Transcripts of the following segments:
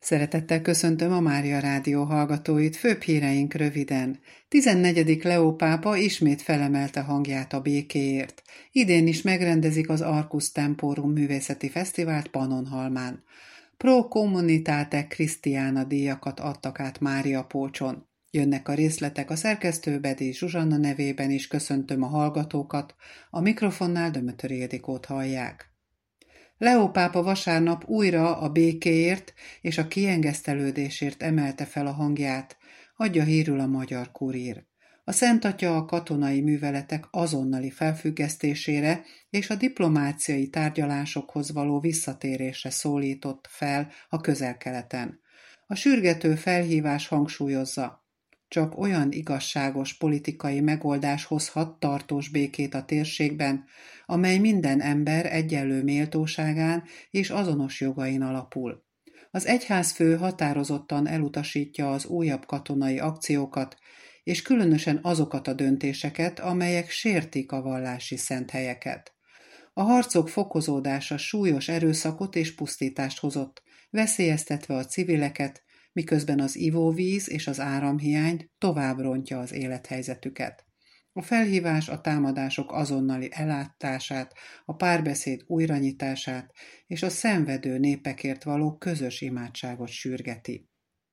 Szeretettel köszöntöm a Mária Rádió hallgatóit, főbb híreink röviden. 14. Leó pápa ismét felemelte hangját a békéért. Idén is megrendezik az Arcus Temporum művészeti fesztivált Pannonhalmán. Pro Communitate Christiana díjakat adtak át Mária Pócson. Jönnek a részletek, a szerkesztő Bedély Zsuzsanna nevében is köszöntöm a hallgatókat, a mikrofonnál Dömötör Ildikót hallják. Leó pápa vasárnap újra a békéért és a kiengesztelődésért emelte fel a hangját, adja hírül a Magyar Kurír. A Szent Atya a katonai műveletek azonnali felfüggesztésére és a diplomáciai tárgyalásokhoz való visszatérésre szólított fel a Közel-Keleten. A sürgető felhívás hangsúlyozza, csak olyan igazságos politikai megoldás hozhat tartós békét a térségben, amely minden ember egyenlő méltóságán és azonos jogain alapul. Az egyházfő határozottan elutasítja az újabb katonai akciókat, és különösen azokat a döntéseket, amelyek sértik a vallási szent helyeket. A harcok fokozódása súlyos erőszakot és pusztítást hozott, veszélyeztetve a civileket, miközben az ivóvíz és az áramhiány tovább rontja az élethelyzetüket. A felhívás a támadások azonnali ellátását, a párbeszéd újranyitását és a szenvedő népekért való közös imádságot sürgeti.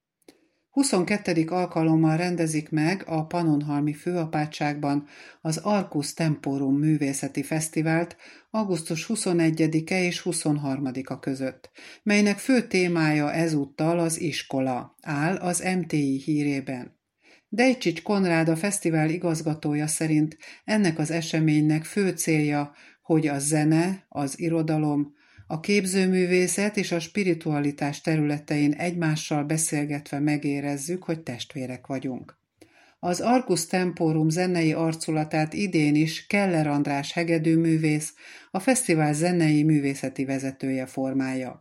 22. alkalommal rendezik meg a Pannonhalmi Főapátságban az Arcus Temporum művészeti fesztivált augusztus 21-e és 23-a között, melynek fő témája ezúttal az iskola, áll az MTI hírében. Dejcsics Konrád, a fesztivál igazgatója szerint ennek az eseménynek fő célja, hogy a zene, az irodalom, a képzőművészet és a spiritualitás területein egymással beszélgetve megérezzük, hogy testvérek vagyunk. Az Arcus Temporum zenei arculatát idén is Keller András hegedűművész, a fesztivál zenei művészeti vezetője formálja.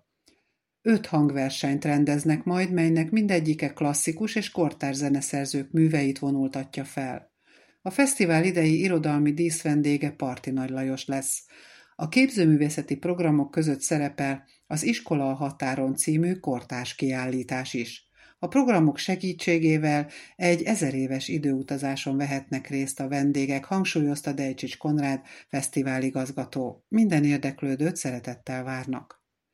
5 hangversenyt rendeznek majd, melynek mindegyike klasszikus és kortárs zeneszerzők műveit vonultatja fel. A fesztivál idei irodalmi díszvendége Parti Nagy Lajos lesz. A képzőművészeti programok között szerepel az Iskola a határon című kortárs kiállítás is. A programok segítségével egy 1000 éves időutazáson vehetnek részt a vendégek, hangsúlyozta Dejcsics Konrád fesztiváligazgató. Minden érdeklődőt szeretettel várnak.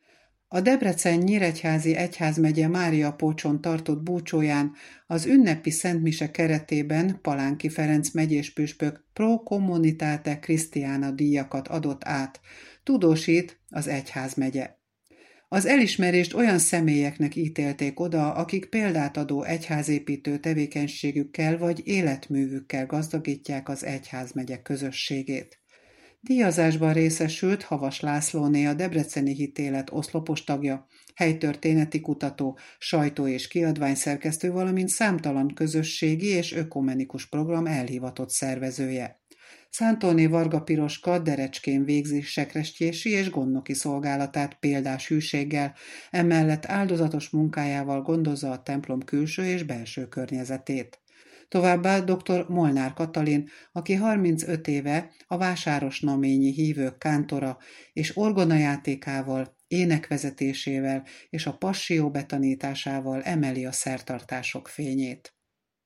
A Debrecen-Nyíregyházi Egyházmegye Mária Pócson tartott búcsóján az ünnepi szentmise keretében Palánki Ferenc megyés püspök Pro Communitate Christiana díjakat adott át, tudósít az egyházmegye. Az elismerést olyan személyeknek ítélték oda, akik példát adó egyházépítő tevékenységükkel vagy életművükkel gazdagítják az egyházmegye közösségét. Díjazásban részesült Havas Lászlóné, a Debreceni Hitélet oszlopos tagja, helytörténeti kutató, sajtó- és kiadványszerkesztő, valamint számtalan közösségi és ökumenikus program elhivatott szervezője. Szántóné Varga Piroska Derecskén végzi sekrestjési és gondnoki szolgálatát példás hűséggel, emellett áldozatos munkájával gondozza a templom külső és belső környezetét. Továbbá dr. Molnár Katalin, aki 35 éve a vásárosnaményi hívők kántora és orgonajátékával, énekvezetésével és a passzió betanításával emeli a szertartások fényét.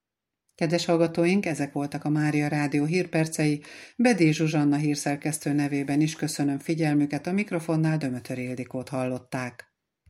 Kedves hallgatóink, ezek voltak a Mária Rádió hírpercei. Bedély Zsuzsanna hírszerkesztő nevében is köszönöm figyelmüket, a mikrofonnál Dömötör Ildikót hallották.